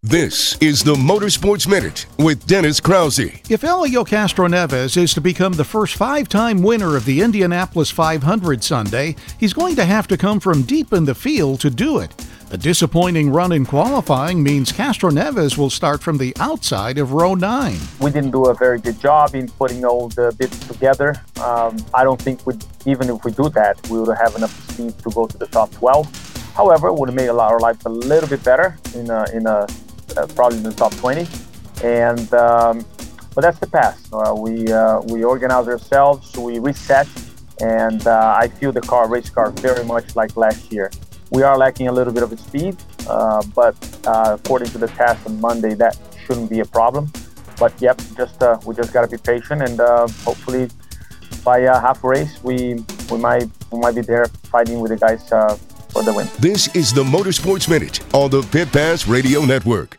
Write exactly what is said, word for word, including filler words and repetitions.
This is the Motorsports Minute with Dennis Krause. If Helio Castroneves is to become the first five-time winner of the Indianapolis five hundred Sunday, he's going to have to come from deep in the field to do it. A disappointing run in qualifying means Castroneves will start from the outside of row nine. We didn't do a very good job in putting all the bits together. Um, I don't think we'd, even if we do that, we would have enough speed to go to the top twelve. However, it would have made our life a little bit better in a, in a uh, probably in the top twenty. And um, but that's the past. Uh, we uh, we organize ourselves, we reset, and uh, I feel the car, race car, very much like last year. We are lacking a little bit of speed, uh, but uh, according to the test on Monday, that shouldn't be a problem. But yep, just uh, we just gotta be patient, and uh, hopefully by uh, half race, we we might we might be there fighting with the guys uh, for the win. This is the Motorsports Minute on the Pit Pass Radio Network.